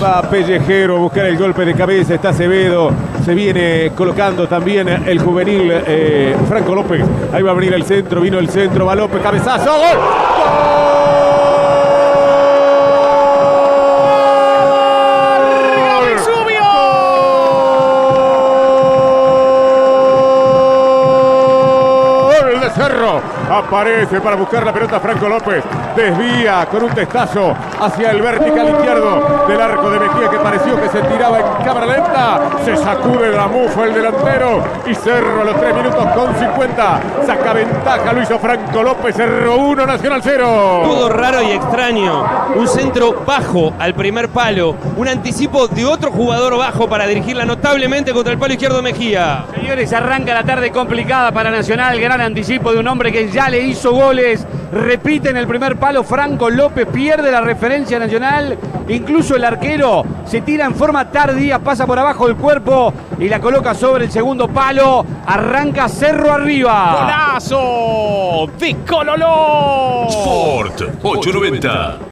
Va Pellejero a buscar el golpe de cabeza. Está Acevedo. Se viene colocando también el juvenil Franco López. Ahí va a venir el centro. Vino el centro. Va López. Cabezazo. ¡Gol! Cerro aparece para buscar la pelota Franco López, desvía con un testazo hacia el vertical izquierdo del arco de Mejía, que pareció que se tiraba en cámara lenta, se sacude la mufa el delantero y Cerro a los 3 minutos con 50 saca ventaja, lo hizo Franco López. Cerro 1, Nacional 0. Todo raro y extraño, un centro bajo al primer palo, un anticipo de otro jugador bajo para dirigirla notablemente contra el palo izquierdo de Mejía. Señores, arranca la tarde complicada para Nacional, gran anticipo de un hombre que ya le hizo goles, repite en el primer palo Franco López, pierde la referencia Nacional, incluso el arquero se tira en forma tardía, pasa por abajo del cuerpo y la coloca sobre el segundo palo, arranca Cerro arriba. ¡Golazo de Cololó! Sport 890.